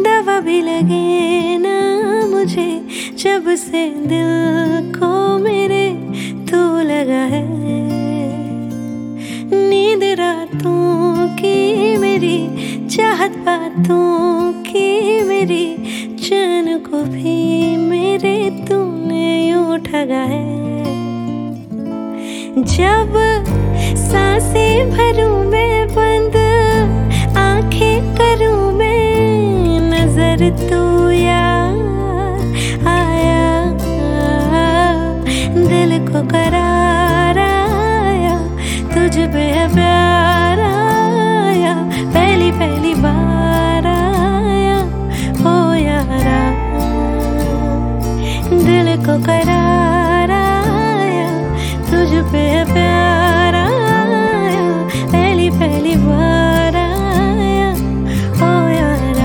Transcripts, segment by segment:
दवा भी लगे ना मुझे, जब से दिल को मेरे तू लगा है। नींद रातों की मेरी, चाहत बातों की मेरी, चैन को भी मेरे तूने यूं ठगा है। जब सांसें भरूं मैं बंद, आंखें करूं मैं, नजर तू याद आया, दिल को करार आया, तुझ पे प्यार आया, पहली पहली बार आया हो यारा। दिल को करार आया, तुझ पे प्यार आया, पहली पहली बार आया हो यारा।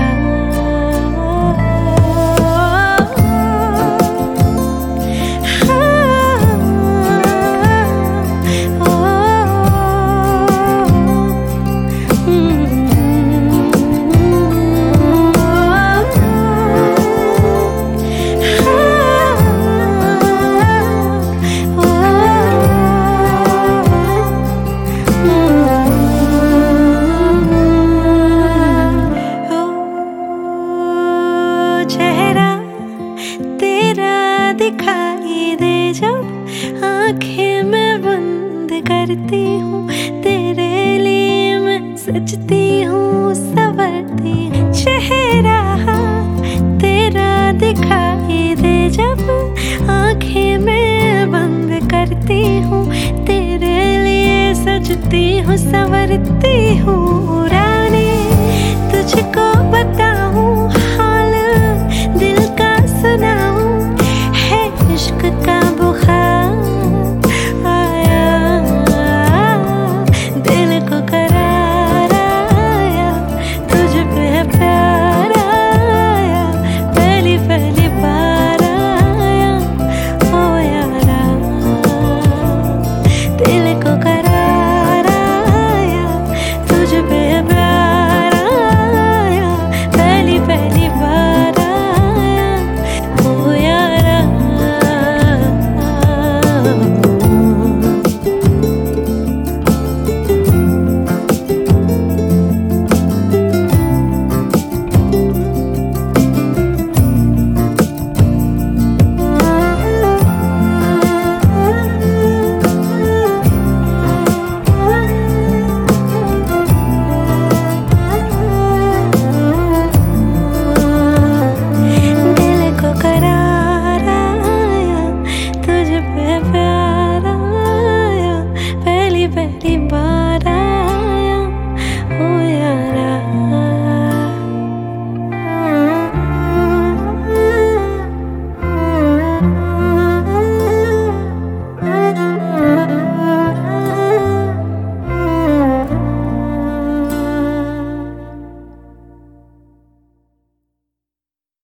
दिखाई दे जब आंखें मैं बंद करती हूँ, तेरे लिए मैं सजती हूँ, संवरती हूँ। चेहरा तेरा दिखाई दे जब आंखें मैं बंद करती हूँ, तेरे लिए सजती हूँ, संवरती हूँ।